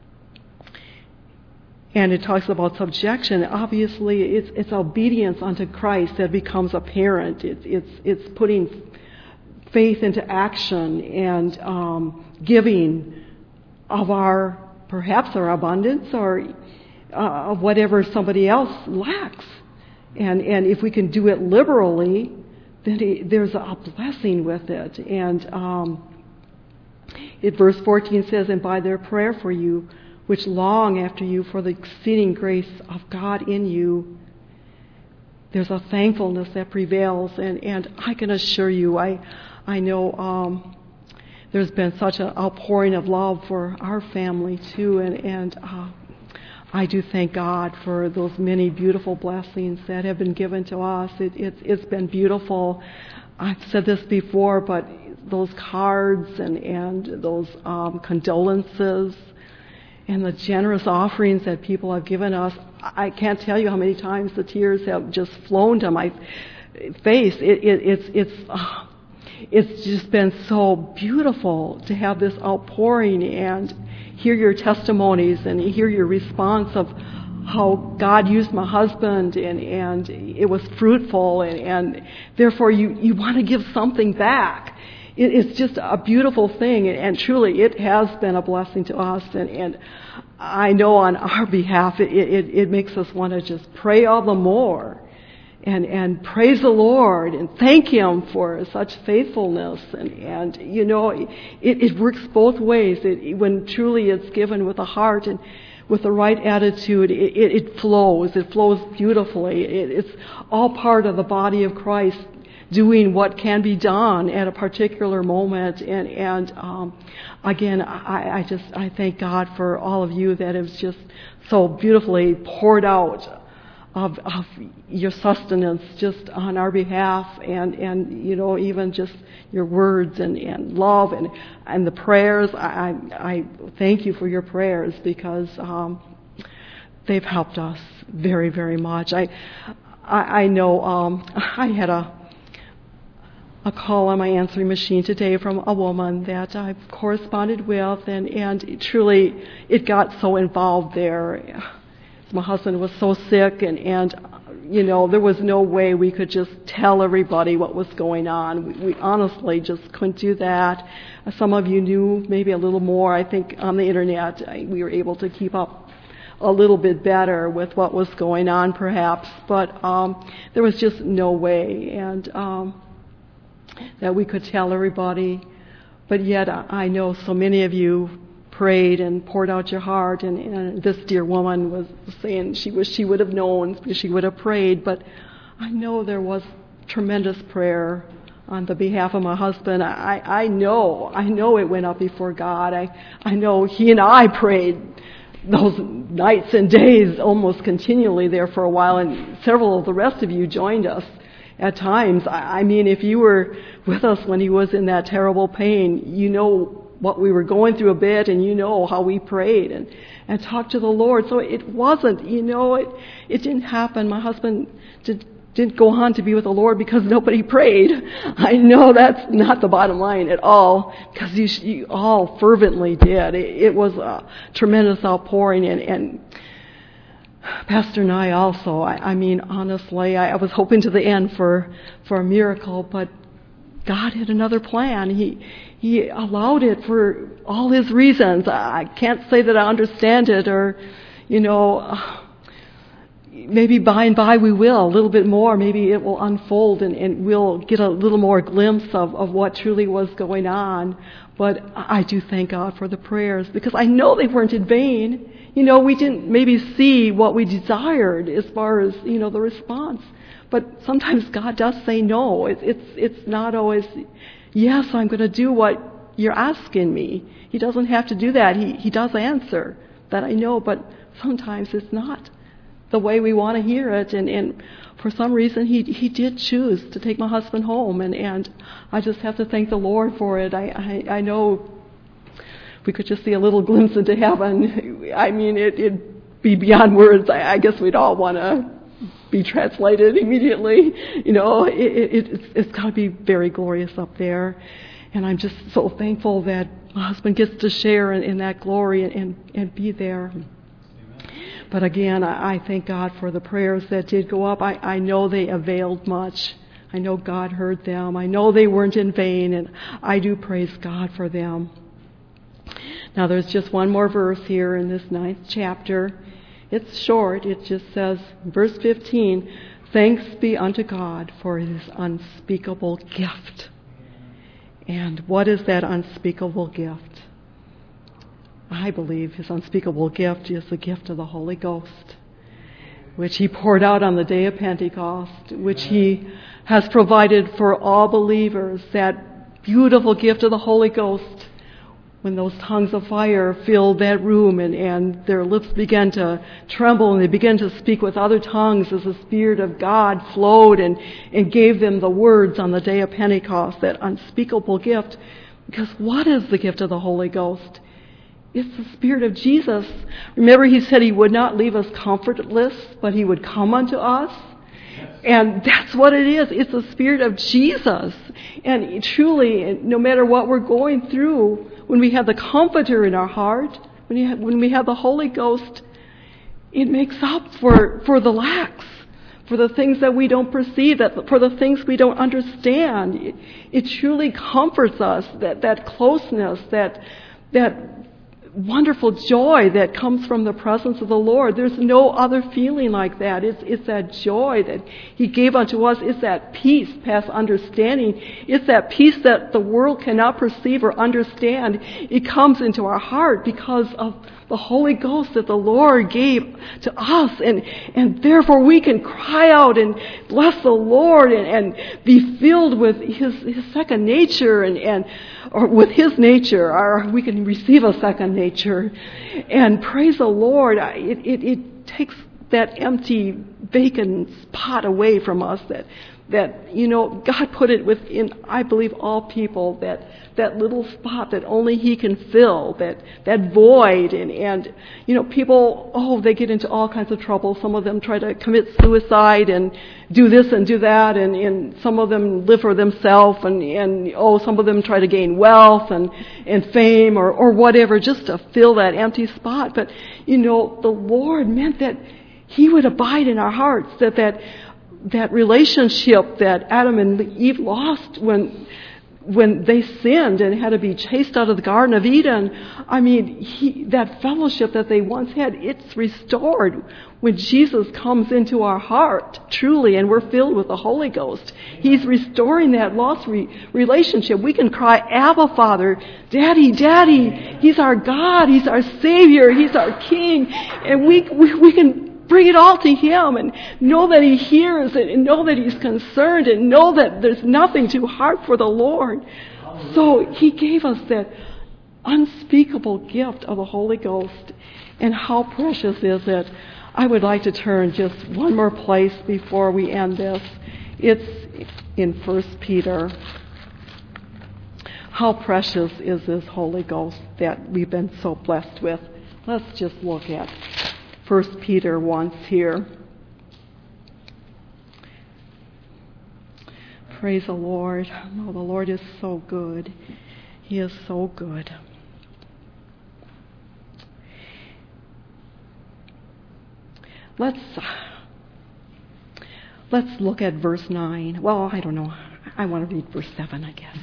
and it talks about subjection, obviously it's obedience unto Christ that becomes apparent. It's putting faith into action and giving of perhaps our abundance or of whatever somebody else lacks. And if we can do it liberally, then there's a blessing with it. And verse 14 says, "And by their prayer for you, which long after you for the exceeding grace of God in you," there's a thankfulness that prevails. And I can assure you, I know there's been such an outpouring of love for our family too, and I do thank God for those many beautiful blessings that have been given to us. It's been beautiful. I've said this before, but those cards and those condolences and the generous offerings that people have given us. I can't tell you how many times the tears have just flown to my face. It's just been so beautiful to have this outpouring and hear your testimonies and hear your response of how God used my husband and it was fruitful and therefore you want to give something back. It's just a beautiful thing, and truly it has been a blessing to us, and I know on our behalf it makes us want to just pray all the more and praise the Lord and thank Him for such faithfulness, and you know, it works both ways. When truly it's given with a heart and with the right attitude, it flows beautifully. It's all part of the body of Christ doing what can be done at a particular moment. And again, I thank God for all of you that have just so beautifully poured out of your sustenance just on our behalf, and you know, even just your words and love and the prayers. I thank you for your prayers, because they've helped us very, very much. I know I had a call on my answering machine today from a woman that I've corresponded with, and truly it got so involved there. My husband was so sick, and you know, there was no way we could just tell everybody what was going on. We honestly just couldn't do that. Some of you knew maybe a little more. I think on the internet we were able to keep up a little bit better with what was going on, perhaps, but there was just no way and that we could tell everybody. But yet I know so many of you prayed and poured out your heart, and this dear woman was saying she wished she would have known, she would have prayed. But I know there was tremendous prayer on the behalf of my husband. I know it went up before God. I know he and I prayed those nights and days almost continually there for a while, and several of the rest of you joined us at times. I mean, if you were with us when he was in that terrible pain, you know what we were going through a bit, and you know how we prayed and talked to the Lord. So it wasn't, you know, it didn't happen. My husband didn't go on to be with the Lord because nobody prayed. I know that's not the bottom line at all, because you all fervently did. It was a tremendous outpouring, and Pastor and I also. I mean, honestly, I was hoping to the end for a miracle, but God had another plan. He allowed it for all His reasons. I can't say that I understand it, or, you know, maybe by and by we will, a little bit more. Maybe it will unfold and we'll get a little more glimpse of what truly was going on. But I do thank God for the prayers, because I know they weren't in vain. You know, we didn't maybe see what we desired as far as, you know, the response. But sometimes God does say no. It's not always, yes, I'm going to do what you're asking me. He doesn't have to do that. He does answer, that I know, but sometimes it's not the way we want to hear it. And for some reason, he did choose to take my husband home, and I just have to thank the Lord for it. I know if we could just see a little glimpse into heaven, I mean, it'd be beyond words. I guess we'd all want to be translated immediately. You know, it's got to be very glorious up there. And I'm just so thankful that my husband gets to share in that glory and be there. Amen. But again, I thank God for the prayers that did go up. I know they availed much. I know God heard them. I know they weren't in vain, and I do praise God for them. Now there's just one more verse here in this 9th chapter. It's short. It just says, verse 15, "Thanks be unto God for His unspeakable gift." And what is that unspeakable gift? I believe His unspeakable gift is the gift of the Holy Ghost, which He poured out on the day of Pentecost, which He has provided for all believers. That beautiful gift of the Holy Ghost when those tongues of fire filled that room and their lips began to tremble and they began to speak with other tongues as the Spirit of God flowed and gave them the words on the day of Pentecost, that unspeakable gift. Because what is the gift of the Holy Ghost? It's the Spirit of Jesus. Remember, he said he would not leave us comfortless, but he would come unto us. And that's what it is. It's the Spirit of Jesus. And truly, no matter what we're going through, when we have the Comforter in our heart, when we have the Holy Ghost, it makes up for the lacks, for the things that we don't perceive, for the things we don't understand. It truly comforts us, that closeness, that wonderful joy that comes from the presence of the Lord. There's no other feeling like that. It's that joy that he gave unto us. It's that peace past understanding. It's that peace that the world cannot perceive or understand. It comes into our heart because of the Holy Ghost that the Lord gave to us, and therefore we can cry out and bless the Lord and be filled with his second nature or with his nature, or we can receive a second nature and praise the Lord. It takes that empty, vacant spot away from us that God put it within, I believe, all people, that little spot that only he can fill, that void. And people, they get into all kinds of trouble. Some of them try to commit suicide and do this and do that, and some of them live for themselves, and some of them try to gain wealth and fame or whatever just to fill that empty spot. But, the Lord meant that he would abide in our hearts, that relationship that Adam and Eve lost when they sinned and had to be chased out of the Garden of Eden. I mean, that fellowship that they once had, it's restored when Jesus comes into our heart, truly, and we're filled with the Holy Ghost. He's restoring that lost relationship. We can cry, Abba, Father, Daddy, Daddy. He's our God. He's our Savior. He's our King. And we can bring it all to him and know that he hears it and know that he's concerned and know that there's nothing too hard for the Lord. So he gave us that unspeakable gift of the Holy Ghost. And how precious is it? I would like to turn just one more place before we end this. It's in 1 Peter. How precious is this Holy Ghost that we've been so blessed with? Let's just look at 1 Peter once here. Praise the Lord. Oh, the Lord is so good. He is so good. Let's look at verse 9. Well, I don't know. I want to read verse 7, I guess.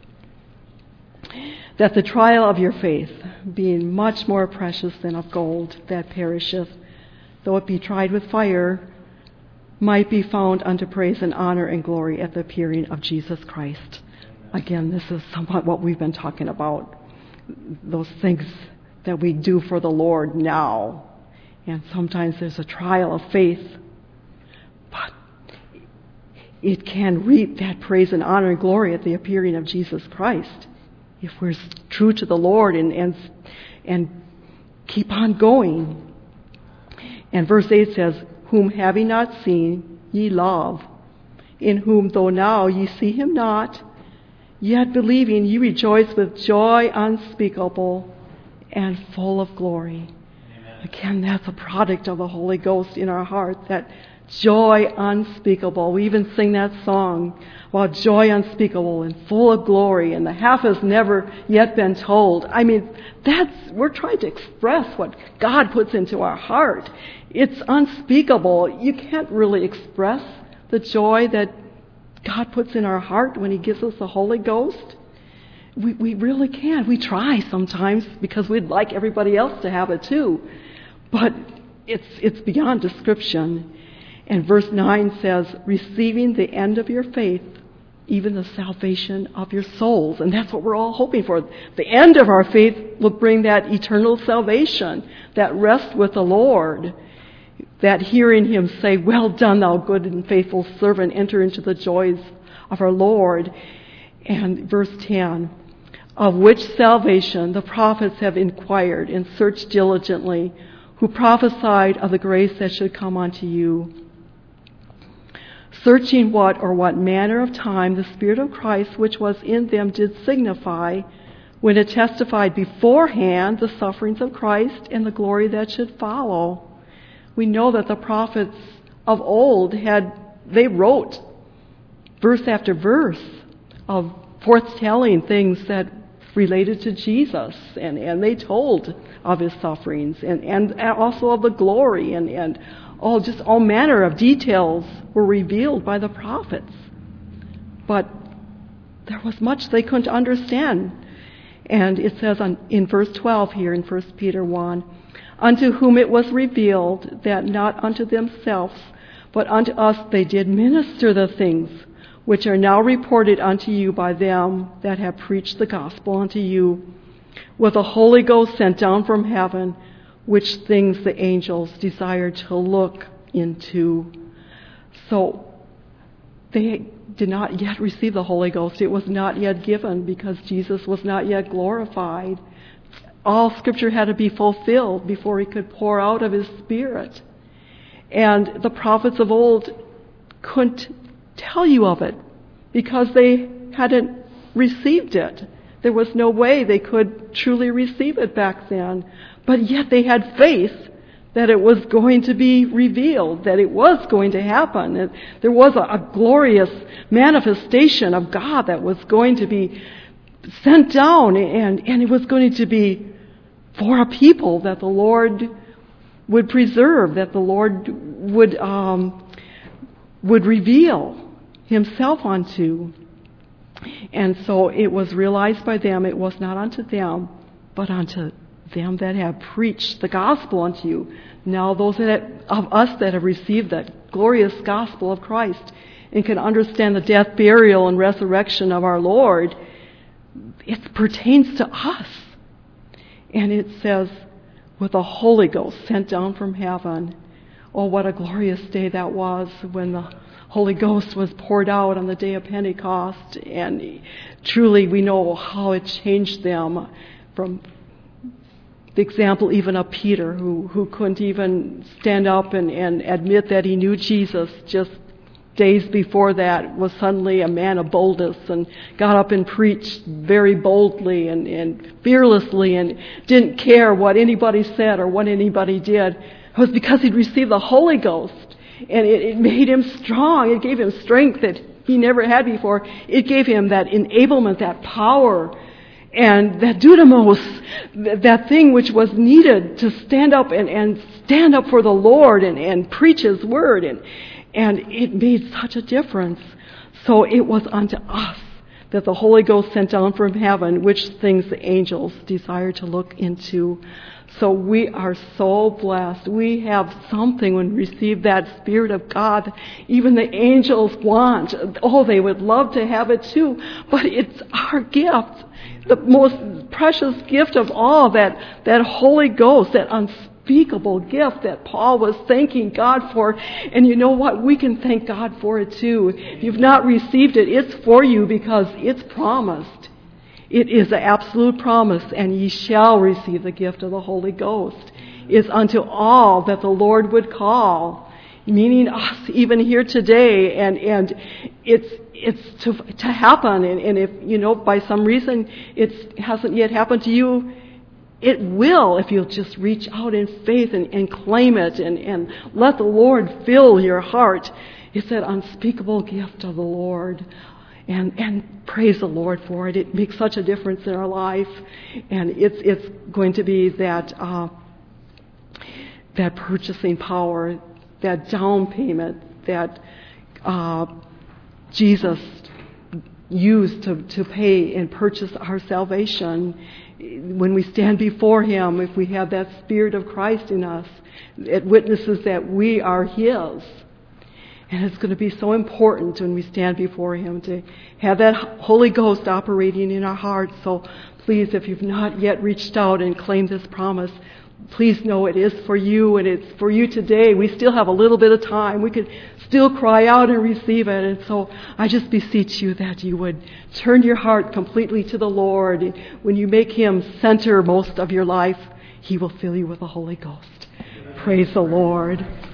That the trial of your faith, being much more precious than of gold that perisheth, though it be tried with fire, might be found unto praise and honor and glory at the appearing of Jesus Christ. Again, this is somewhat what we've been talking about, those things that we do for the Lord now. And sometimes there's a trial of faith, but it can reap that praise and honor and glory at the appearing of Jesus Christ if we're true to the Lord and keep on going. And verse 8 says, whom having not seen ye love, in whom though now ye see him not, yet believing ye rejoice with joy unspeakable and full of glory. Amen. Again, that's a product of the Holy Ghost in our heart, that joy unspeakable. We even sing that song about joy unspeakable and full of glory, and the half has never yet been told. I mean, we're trying to express what God puts into our heart. It's unspeakable. You can't really express the joy that God puts in our heart when he gives us the Holy Ghost. We really can't. We try sometimes because we'd like everybody else to have it too. But it's beyond description. And verse 9 says, receiving the end of your faith, even the salvation of your souls. And that's what we're all hoping for. The end of our faith will bring that eternal salvation, that rest with the Lord, that hearing him say, well done, thou good and faithful servant, enter into the joys of our Lord. And verse 10, of which salvation the prophets have inquired and searched diligently, who prophesied of the grace that should come unto you. Searching what manner of time the Spirit of Christ which was in them did signify, when it testified beforehand the sufferings of Christ and the glory that should follow. We know that the prophets of old they wrote verse after verse of foretelling things that related to Jesus, and they told of his sufferings and also of the glory, and all manner of details were revealed by the prophets. But there was much they couldn't understand. And it says in verse 12 here in 1 Peter 1, unto whom it was revealed that not unto themselves, but unto us they did minister the things which are now reported unto you by them that have preached the gospel unto you, with the Holy Ghost sent down from heaven, which things the angels desire to look into. So they did not yet receive the Holy Ghost. It was not yet given because Jesus was not yet glorified. All Scripture had to be fulfilled before he could pour out of his Spirit. And the prophets of old couldn't tell you of it because they hadn't received it. There was no way they could truly receive it back then. But yet they had faith that it was going to be revealed, that it was going to happen. And there was a glorious manifestation of God that was going to be sent down, and it was going to be for a people that the Lord would preserve, that the Lord would reveal himself unto. And so it was realized by them, it was not unto them, but unto them that have preached the gospel unto you. Now those of us that have received that glorious gospel of Christ and can understand the death, burial, and resurrection of our Lord, it pertains to us. And it says, with the Holy Ghost sent down from heaven. Oh, what a glorious day that was when the Holy Ghost was poured out on the day of Pentecost. And truly we know how it changed them, from the example even of Peter, who couldn't even stand up and admit that he knew Jesus just days before that, was suddenly a man of boldness and got up and preached very boldly and fearlessly and didn't care what anybody said or what anybody did. It was because he'd received the Holy Ghost, and it made him strong. It gave him strength that he never had before. It gave him that enablement, that power, and that dunamis, that thing which was needed to stand up and stand up for the Lord and preach his word. And it made such a difference. So it was unto us that the Holy Ghost sent down from heaven, which things the angels desire to look into. So we are so blessed. We have something when we receive that Spirit of God. Even the angels want. Oh, they would love to have it too. But it's our gift. The most precious gift of all, that Holy Ghost, that unspeakable gift that Paul was thanking God for. And you know what? We can thank God for it too. If you've not received it, it's for you because it's promised. It is an absolute promise, and ye shall receive the gift of the Holy Ghost. It's unto all that the Lord would call, meaning us even here today, and it's to happen. And if, by some reason it hasn't yet happened to you, it will if you'll just reach out in faith and claim it and let the Lord fill your heart. It's that unspeakable gift of the Lord. And praise the Lord for it. It makes such a difference in our life. And it's going to be that purchasing power, that down payment that Jesus used to pay and purchase our salvation. When we stand before Him, if we have that Spirit of Christ in us, it witnesses that we are His. And it's going to be so important when we stand before Him to have that Holy Ghost operating in our hearts. So please, if you've not yet reached out and claimed this promise, please know it is for you, and it's for you today. We still have a little bit of time. We could still cry out and receive it. And so I just beseech you that you would turn your heart completely to the Lord. When you make Him center most of your life, He will fill you with the Holy Ghost. Praise the Lord.